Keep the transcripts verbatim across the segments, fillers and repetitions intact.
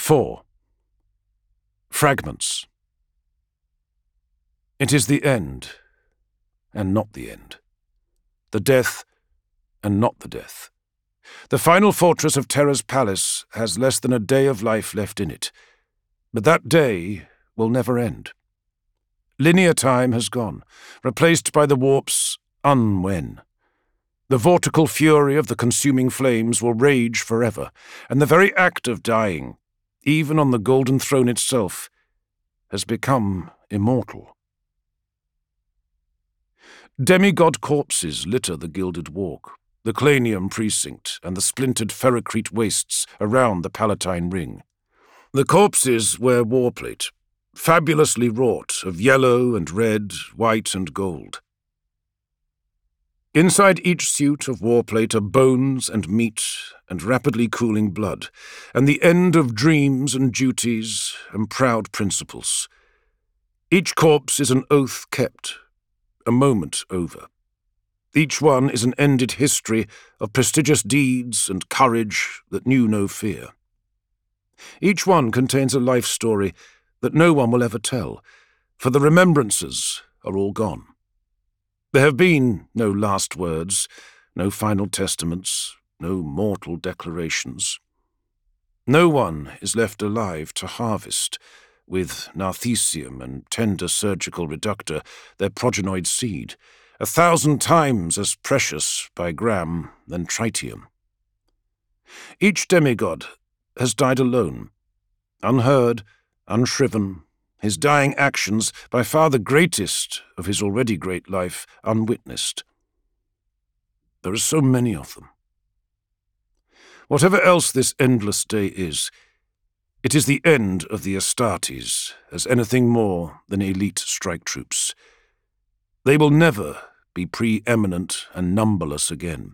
four. Fragments. It is the end, and not the end. The death, and not the death. The final fortress of Terra's palace has less than a day of life left in it, but that day will never end. Linear time has gone, replaced by the warp's unwhen. The vortical fury of the consuming flames will rage forever, and the very act of dying, even on the golden throne itself, has become immortal. Demigod corpses litter the Gilded Walk, the Clanium precinct, and the splintered Ferrocrete wastes around the Palatine Ring. The corpses wear warplate, fabulously wrought of yellow and red, white and gold. Inside each suit of warplate are bones and meat and rapidly cooling blood, and the end of dreams and duties and proud principles. Each corpse is an oath kept, a moment over. Each one is an ended history of prestigious deeds and courage that knew no fear. Each one contains a life story that no one will ever tell, for the remembrances are all gone. There have been no last words, no final testaments, no mortal declarations. No one is left alive to harvest, with Narthecium and tender surgical reductor, their progenoid seed, a thousand times as precious by gram than tritium. Each demigod has died alone, unheard, unshriven, his dying actions, by far the greatest of his already great life, unwitnessed. There are so many of them. Whatever else this endless day is, it is the end of the Astartes as anything more than elite strike troops. They will never be preeminent and numberless again.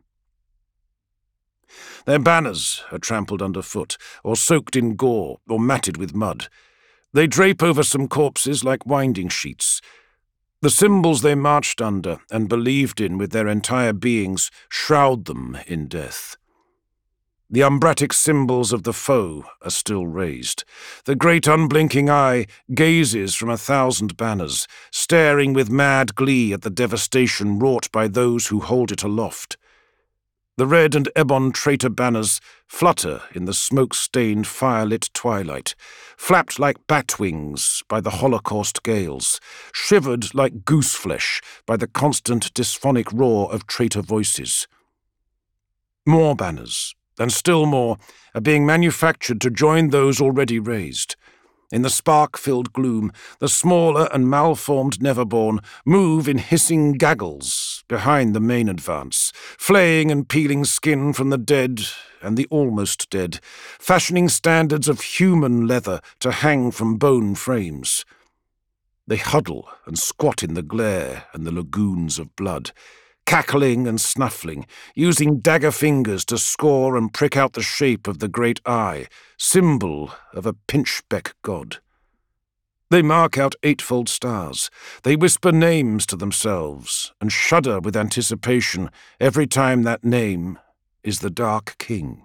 Their banners are trampled underfoot, or soaked in gore, or matted with mud. They drape over some corpses like winding sheets. The symbols they marched under and believed in with their entire beings shroud them in death. The umbratic symbols of the foe are still raised. The great unblinking eye gazes from a thousand banners, staring with mad glee at the devastation wrought by those who hold it aloft. The red and ebon traitor banners flutter in the smoke-stained, fire-lit twilight, flapped like bat wings by the Holocaust gales, shivered like goose-flesh by the constant dysphonic roar of traitor voices. More banners, and still more, are being manufactured to join those already raised. In the spark-filled gloom, the smaller and malformed Neverborn move in hissing gaggles behind the main advance, flaying and peeling skin from the dead and the almost dead, fashioning standards of human leather to hang from bone frames. They huddle and squat in the glare and the lagoons of blood, cackling and snuffling, using dagger fingers to score and prick out the shape of the great eye, symbol of a pinchbeck god. They mark out eightfold stars. They whisper names to themselves and shudder with anticipation every time that name is the Dark King.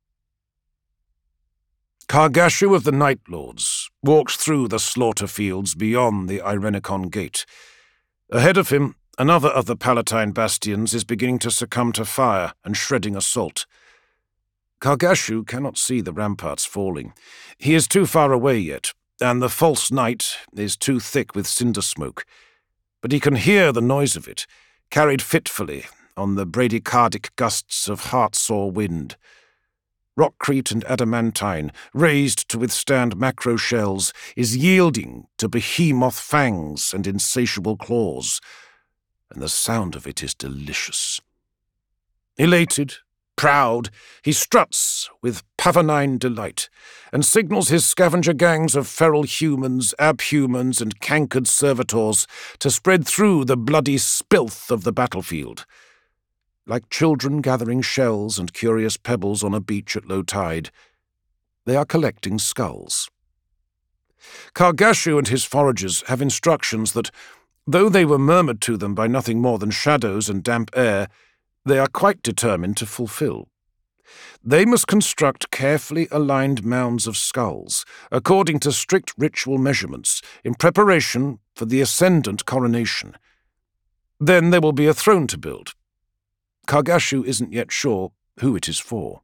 Kargashu of the Night Lords walks through the slaughter fields beyond the Irenicon Gate. Ahead of him, another of the Palatine bastions is beginning to succumb to fire and shredding assault. Kargashu cannot see the ramparts falling. He is too far away yet, and the false night is too thick with cinder smoke. But he can hear the noise of it, carried fitfully on the bradycardic gusts of heart-sore wind. Rockcrete and adamantine, raised to withstand macro shells, is yielding to behemoth fangs and insatiable claws, and the sound of it is delicious. Elated, proud, he struts with pavonine delight, and signals his scavenger gangs of feral humans, abhumans, and cankered servitors to spread through the bloody spilth of the battlefield. Like children gathering shells and curious pebbles on a beach at low tide, they are collecting skulls. Kargashu and his foragers have instructions that, though they were murmured to them by nothing more than shadows and damp air, they are quite determined to fulfill. They must construct carefully aligned mounds of skulls, according to strict ritual measurements, in preparation for the ascendant coronation. Then there will be a throne to build. Kargashu isn't yet sure who it is for.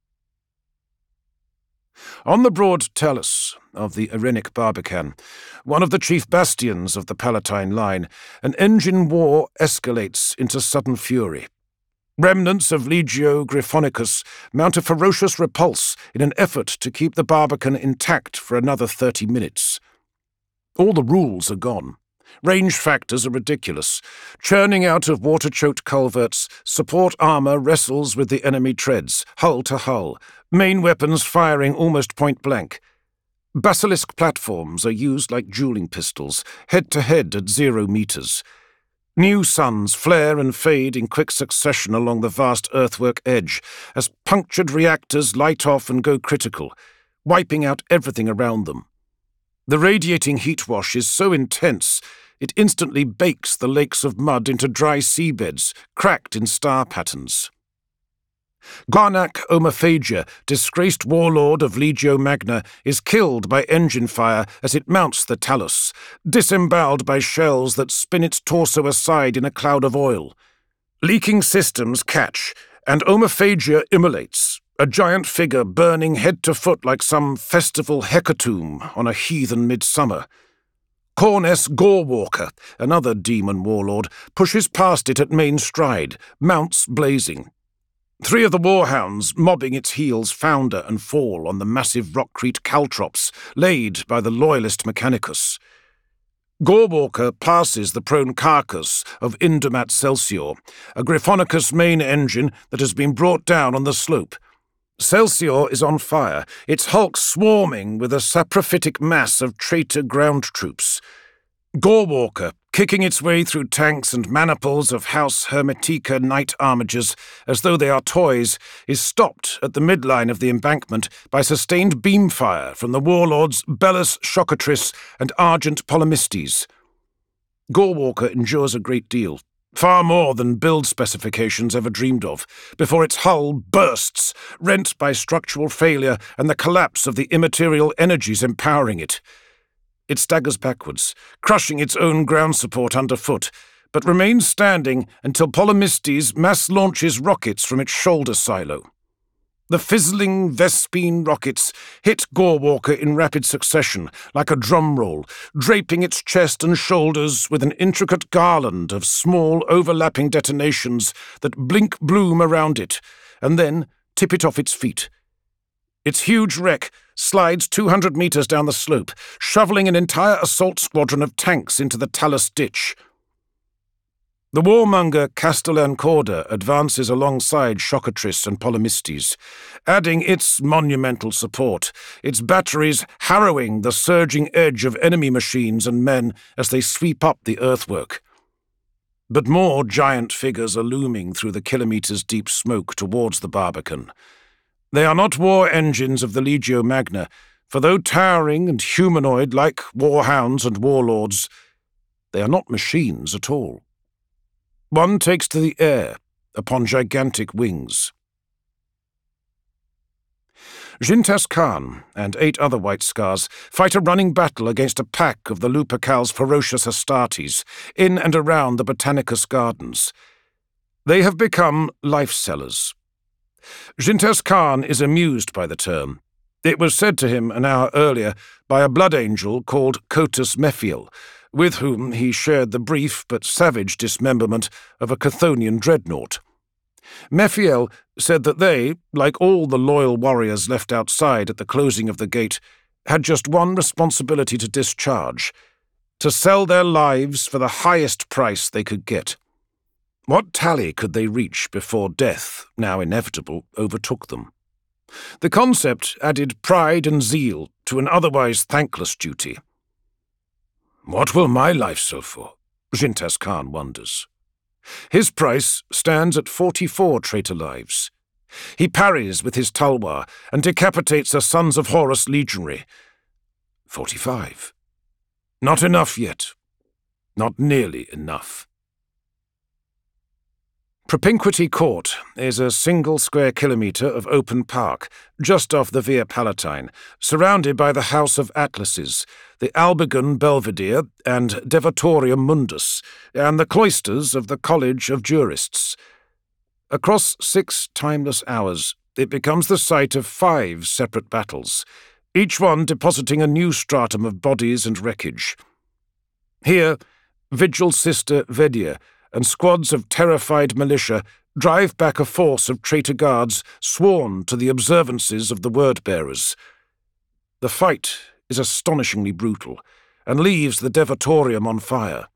On the broad talus of the Irenic Barbican, one of the chief bastions of the Palatine line, an engine war escalates into sudden fury. Remnants of Legio Griffonicus mount a ferocious repulse in an effort to keep the Barbican intact for another thirty minutes. All the rules are gone. Range factors are ridiculous. Churning out of water-choked culverts, support armor wrestles with the enemy treads, hull to hull, main weapons firing almost point-blank. Basilisk platforms are used like dueling pistols, head-to-head at zero meters. New suns flare and fade in quick succession along the vast earthwork edge, as punctured reactors light off and go critical, wiping out everything around them. The radiating heat wash is so intense, it instantly bakes the lakes of mud into dry seabeds, cracked in star patterns. Garnak Omophagia, disgraced warlord of Legio Magna, is killed by engine fire as it mounts the talus, disemboweled by shells that spin its torso aside in a cloud of oil. Leaking systems catch, and Omophagia immolates, a giant figure burning head to foot like some festival hecatomb on a heathen midsummer. Corness Gorewalker, another demon warlord, pushes past it at main stride, mounts blazing. Three of the warhounds mobbing its heels founder and fall on the massive rockcrete caltrops laid by the loyalist Mechanicus. Gorewalker passes the prone carcass of Indomat Celsior, a Griffonicus main engine that has been brought down on the slope. Celsior is on fire, its hulk swarming with a saprophytic mass of traitor ground troops. Gorewalker, kicking its way through tanks and maniples of House Hermetica night armigers as though they are toys, is stopped at the midline of the embankment by sustained beam fire from the warlords Bellus Shockatris and Argent Polymistes. Gorewalker endures a great deal, far more than build specifications ever dreamed of, before its hull bursts, rent by structural failure and the collapse of the immaterial energies empowering it. It staggers backwards, crushing its own ground support underfoot, but remains standing until Polymistes mass launches rockets from its shoulder silo. The fizzling Vespine rockets hit Gorewalker in rapid succession, like a drum roll, draping its chest and shoulders with an intricate garland of small overlapping detonations that blink bloom around it, and then tip it off its feet. Its huge wreck slides two hundred meters down the slope, shoveling an entire assault squadron of tanks into the talus ditch. The warmonger Castellan Corda advances alongside Shockatris and Polymistes, adding its monumental support, its batteries harrowing the surging edge of enemy machines and men as they sweep up the earthwork. But more giant figures are looming through the kilometers-deep smoke towards the Barbican. They are not war engines of the Legio Magna, for though towering and humanoid like warhounds and warlords, they are not machines at all. One takes to the air upon gigantic wings. Jintas Khan and eight other White Scars fight a running battle against a pack of the Lupercal's ferocious Astartes in and around the Botanicus Gardens. They have become life-sellers. Jintas Khan is amused by the term. It was said to him an hour earlier by a blood angel called Cotus Mephiel, with whom he shared the brief but savage dismemberment of a Chthonian dreadnought. Mephiel said that they, like all the loyal warriors left outside at the closing of the gate, had just one responsibility to discharge: to sell their lives for the highest price they could get. What tally could they reach before death, now inevitable, overtook them? The concept added pride and zeal to an otherwise thankless duty. What will my life sell for? Jintas Khan wonders. His price stands at forty-four traitor lives. He parries with his tulwar and decapitates a Sons of Horus legionary. Forty-five. Not enough yet. Not nearly enough. Propinquity Court is a single square kilometre of open park, just off the Via Palatine, surrounded by the House of Atlases, the Albigen Belvedere and Devotorium Mundus, and the cloisters of the College of Jurists. Across six timeless hours, it becomes the site of five separate battles, each one depositing a new stratum of bodies and wreckage. Here, Vigil Sister Vedia and squads of terrified militia drive back a force of traitor guards sworn to the observances of the word-bearers. The fight is astonishingly brutal, and leaves the Devotorium on fire.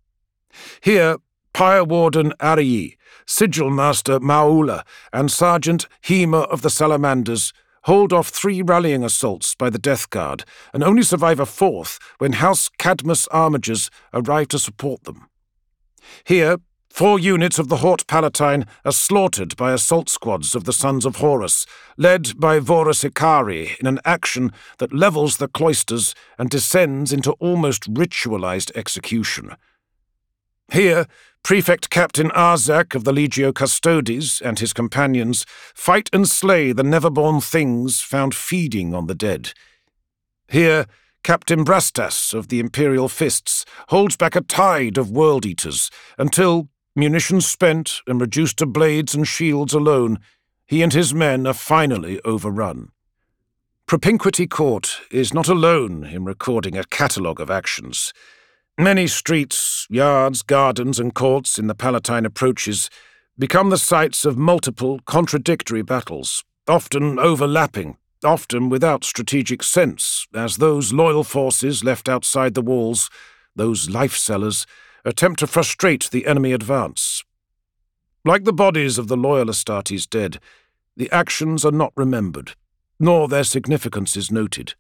Here, Pyre Warden Arii, Sigil Master Maula, and Sergeant Hema of the Salamanders hold off three rallying assaults by the Death Guard, and only survive a fourth when House Cadmus Armigers arrive to support them. Here, four units of the Hort Palatine are slaughtered by assault squads of the Sons of Horus, led by Vorus Icari in an action that levels the cloisters and descends into almost ritualized execution. Here, Prefect Captain Arzak of the Legio Custodes and his companions fight and slay the never-born things found feeding on the dead. Here, Captain Brastas of the Imperial Fists holds back a tide of world-eaters until, munitions spent and reduced to blades and shields alone, he and his men are finally overrun. Propinquity Court is not alone in recording a catalogue of actions. Many streets, yards, gardens, and courts in the Palatine approaches become the sites of multiple contradictory battles, often overlapping, often without strategic sense, as those loyal forces left outside the walls, those life-sellers, attempt to frustrate the enemy advance. Like the bodies of the loyal Astartes dead, the actions are not remembered, nor their significance is noted.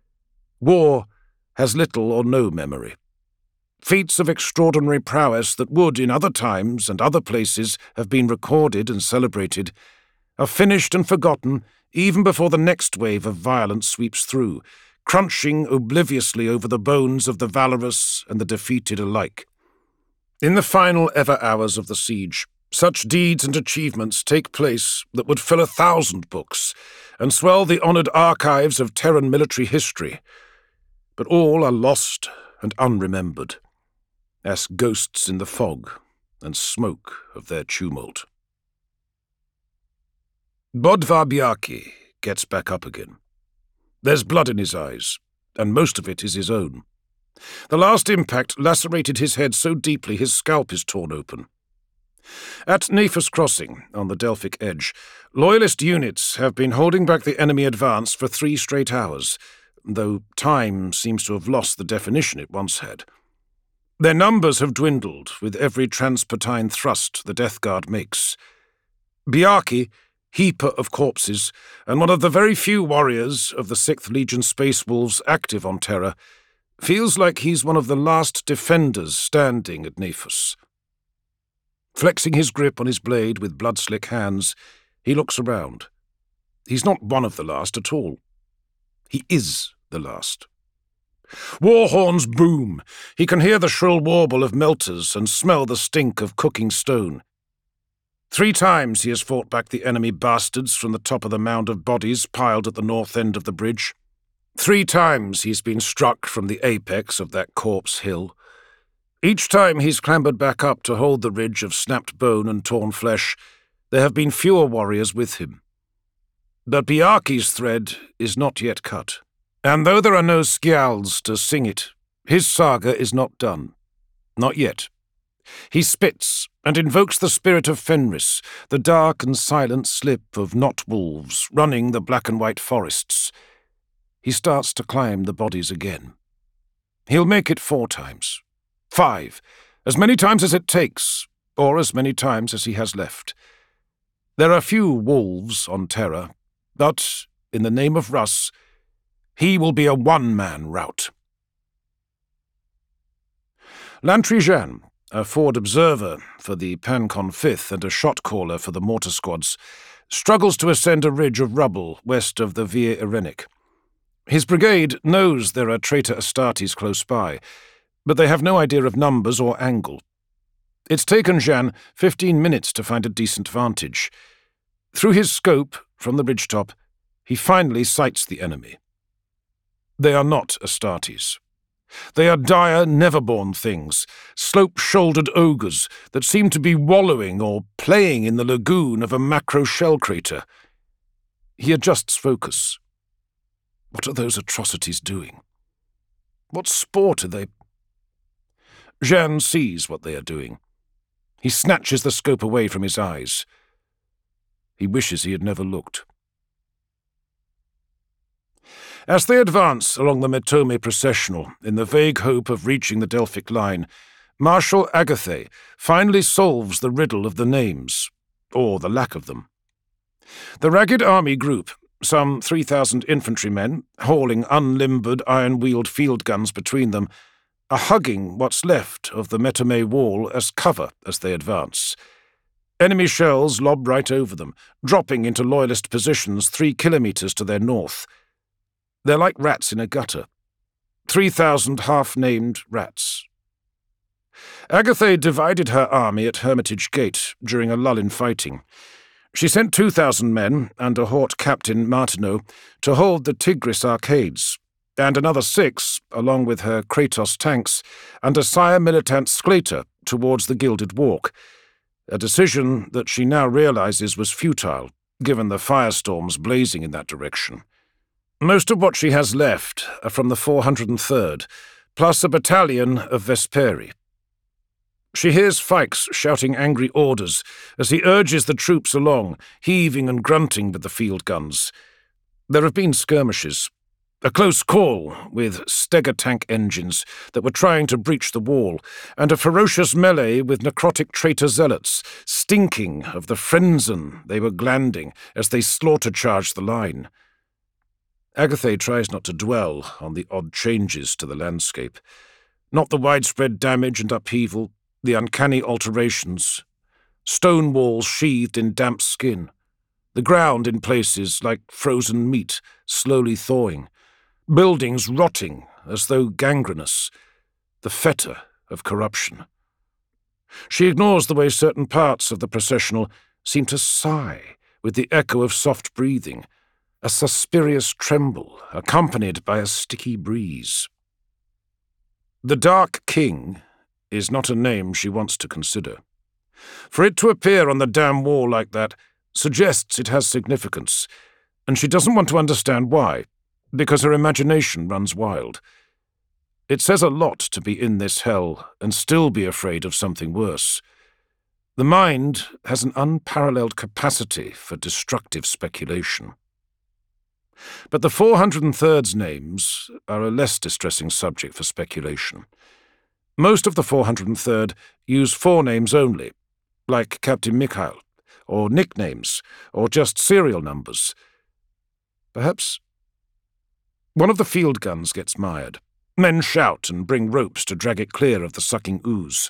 War has little or no memory. Feats of extraordinary prowess that would, in other times and other places, have been recorded and celebrated, are finished and forgotten even before the next wave of violence sweeps through, crunching obliviously over the bones of the valorous and the defeated alike. In the final ever hours of the siege, such deeds and achievements take place that would fill a thousand books and swell the honoured archives of Terran military history. But all are lost and unremembered, as ghosts in the fog and smoke of their tumult. Bodvar Bjarki gets back up again. There's blood in his eyes, and most of it is his own. The last impact lacerated his head so deeply his scalp is torn open. At Nephus Crossing, on the Delphic edge, Loyalist units have been holding back the enemy advance for three straight hours, though time seems to have lost the definition it once had. Their numbers have dwindled with every transpertine thrust the Death Guard makes. Bjarki, heaper of corpses, and one of the very few warriors of the sixth Legion Space Wolves active on Terra, feels like he's one of the last defenders standing at Nephus. Flexing his grip on his blade with blood-slick hands, he looks around. He's not one of the last at all. He is the last. War horns boom. He can hear the shrill warble of melters and smell the stink of cooking stone. Three times he has fought back the enemy bastards from the top of the mound of bodies piled at the north end of the bridge. Three times he's been struck from the apex of that corpse hill. Each time he's clambered back up to hold the ridge of snapped bone and torn flesh, there have been fewer warriors with him. But Bjarki's thread is not yet cut, and though there are no Skjalds to sing it, his saga is not done. Not yet. He spits and invokes the spirit of Fenris, the dark and silent slip of knot-wolves running the black-and-white forests. He starts to climb the bodies again. He'll make it four times. Five. As many times as it takes, or as many times as he has left. There are few wolves on Terra, but, in the name of Russ, he will be a one-man rout. Lantrijan, a forward observer for the Pancon Fifth and a shot-caller for the mortar squads, struggles to ascend a ridge of rubble west of the Via Irenic. His brigade knows there are traitor Astartes close by, but they have no idea of numbers or angle. It's taken Jeanne fifteen minutes to find a decent vantage. Through his scope, from the ridgetop, he finally sights the enemy. They are not Astartes. They are dire, never-born things, slope-shouldered ogres that seem to be wallowing or playing in the lagoon of a macro shell crater. He adjusts focus. What are those atrocities doing? What sport are they? Jeanne sees what they are doing. He snatches the scope away from his eyes. He wishes he had never looked. As they advance along the Metome processional in the vague hope of reaching the Delphic line, Marshal Agathe finally solves the riddle of the names, or the lack of them. The ragged army group, some three thousand infantrymen, hauling unlimbered iron-wheeled field guns between them, are hugging what's left of the Metome wall as cover as they advance. Enemy shells lob right over them, dropping into loyalist positions three kilometres to their north. They're like rats in a gutter. Three thousand half-named rats. Agathe divided her army at Hermitage Gate during a lull in fighting. She sent two thousand men, under Hort Captain Martineau, to hold the Tigris arcades, and another six, along with her Kratos tanks, under Sire Militant Sclater towards the Gilded Walk, a decision that she now realizes was futile, given the firestorms blazing in that direction. Most of what she has left are from the four hundred third, plus a battalion of Vesperi. She hears Fikes shouting angry orders as he urges the troops along, heaving and grunting with the field guns. There have been skirmishes. A close call with Steger tank engines that were trying to breach the wall, and a ferocious melee with necrotic traitor zealots, stinking of the frenzen they were glanding as they slaughter-charged the line. Agathe tries not to dwell on the odd changes to the landscape, not the widespread damage and upheaval, the uncanny alterations, stone walls sheathed in damp skin, the ground in places like frozen meat slowly thawing, buildings rotting as though gangrenous, the fetor of corruption. She ignores the way certain parts of the processional seem to sigh with the echo of soft breathing, a suspirious tremble accompanied by a sticky breeze. The Dark King is not a name she wants to consider. For it to appear on the damn wall like that suggests it has significance, and she doesn't want to understand why, because her imagination runs wild. It says a lot to be in this hell and still be afraid of something worse. The mind has an unparalleled capacity for destructive speculation. But the four hundred third's names are a less distressing subject for speculation. Most of the four hundred third use forenames only, like Captain Mikhail, or nicknames, or just serial numbers. Perhaps one of the field guns gets mired. Men shout and bring ropes to drag it clear of the sucking ooze.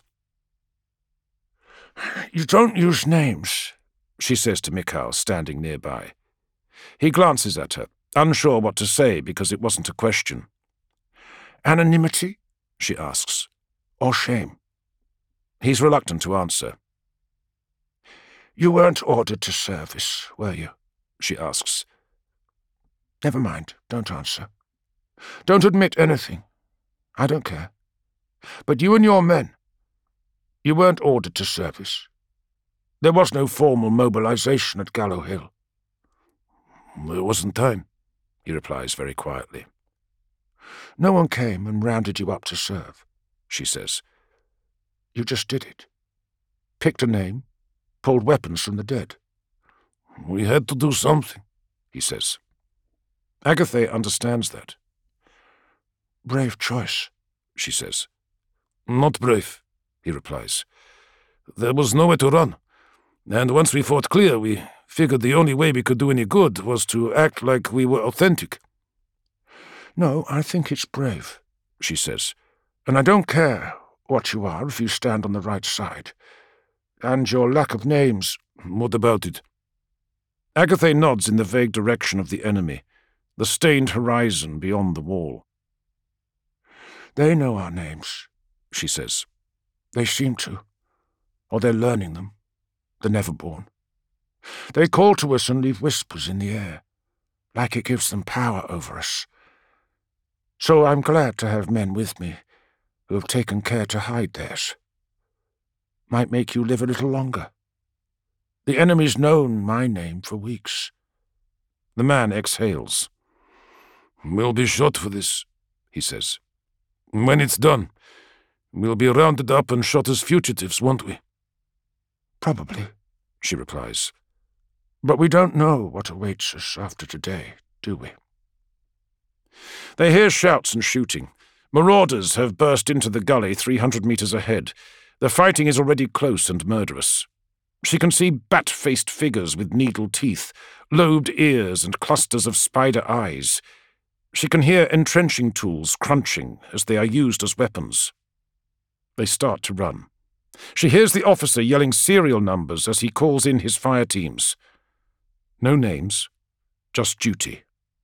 "You don't use names," she says to Mikhail, standing nearby. He glances at her, unsure what to say because it wasn't a question. "Anonymity?" she asks. "Or shame?" He's reluctant to answer. "You weren't ordered to service, were you?" she asks. "Never mind, don't answer. Don't admit anything. I don't care. But you and your men, you weren't ordered to service. There was no formal mobilization at Gallow Hill." "There wasn't time," he replies very quietly. "No one came and rounded you up to serve," she says. "You just did it. Picked a name, pulled weapons from the dead." "We had to do something," he says. Agathe understands that. "Brave choice," she says. "Not brave," he replies. "There was nowhere to run, and once we fought clear, we figured the only way we could do any good was to act like we were authentic." "No, I think it's brave," she says, "and I don't care what you are if you stand on the right side. And your lack of names—" "What about it?" Agathe nods in the vague direction of the enemy, the stained horizon beyond the wall. "They know our names," she says. "They seem to. or they're learning them, the never-born. They call to us and leave whispers in the air, like it gives them power over us. So I'm glad to have men with me who have taken care to hide theirs. Might make you live a little longer. The enemy's known my name for weeks." The man exhales. "We'll be shot for this," he says. "When it's done, we'll be rounded up and shot as fugitives, won't we?" "Probably," she replies. "But we don't know what awaits us after today, do we?" They hear shouts and shooting. Marauders have burst into the gully three hundred meters ahead. The fighting is already close and murderous. She can see bat-faced figures with needle teeth, lobed ears and clusters of spider eyes. She can hear entrenching tools crunching as they are used as weapons. They start to run. She hears the officer yelling serial numbers as he calls in his fire teams. No names, just duty.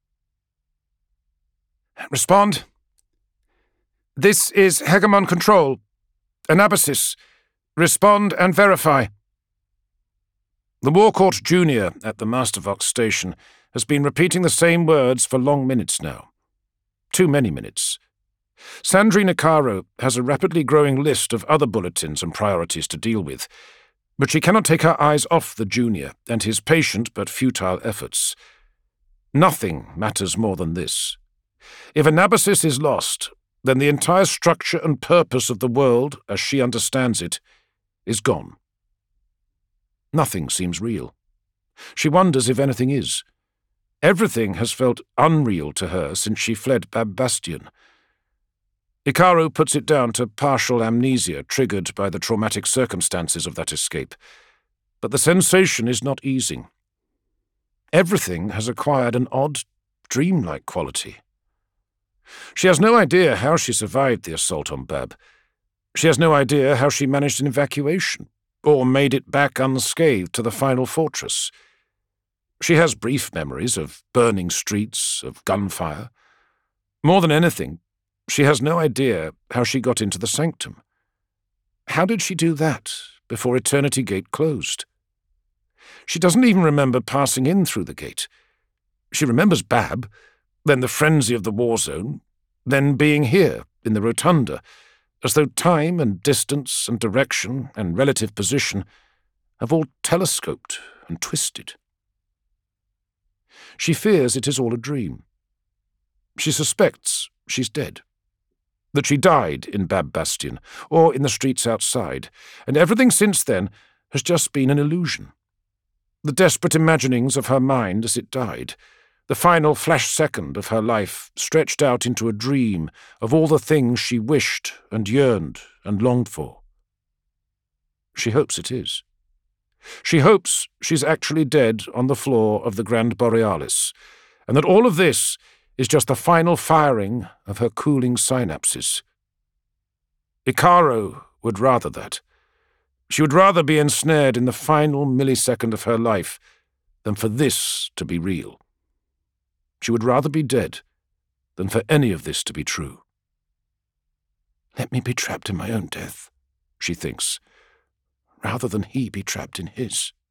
"Respond. This is Hegemon Control. Anabasis. Respond and verify." The Warcourt Junior at the Mastervox station has been repeating the same words for long minutes now. Too many minutes. Sandrine Icaro has a rapidly growing list of other bulletins and priorities to deal with, but she cannot take her eyes off the Junior and his patient but futile efforts. Nothing matters more than this. If Anabasis is lost, then the entire structure and purpose of the world, as she understands it, is gone. Nothing seems real. She wonders if anything is. Everything has felt unreal to her since she fled Bab Bastion. Icaro puts it down to partial amnesia triggered by the traumatic circumstances of that escape. But the sensation is not easing. Everything has acquired an odd, dreamlike quality. She has no idea how she survived the assault on Bab. She has no idea how she managed an evacuation, or made it back unscathed to the final fortress. She has brief memories of burning streets, of gunfire. More than anything, she has no idea how she got into the sanctum. How did she do that before Eternity Gate closed? She doesn't even remember passing in through the gate. She remembers Bab, then the frenzy of the war zone, then being here in the rotunda, as though time and distance and direction and relative position have all telescoped and twisted. She fears it is all a dream. She suspects she's dead, that she died in Bab Bastion or in the streets outside, and everything since then has just been an illusion. The desperate imaginings of her mind as it died, the final flash second of her life stretched out into a dream of all the things she wished and yearned and longed for. She hopes it is. She hopes she's actually dead on the floor of the Grand Borealis, and that all of this is just the final firing of her cooling synapses. Icaro would rather that. She would rather be ensnared in the final millisecond of her life than for this to be real. She would rather be dead than for any of this to be true. "Let me be trapped in my own death," she thinks, "rather than he be trapped in his."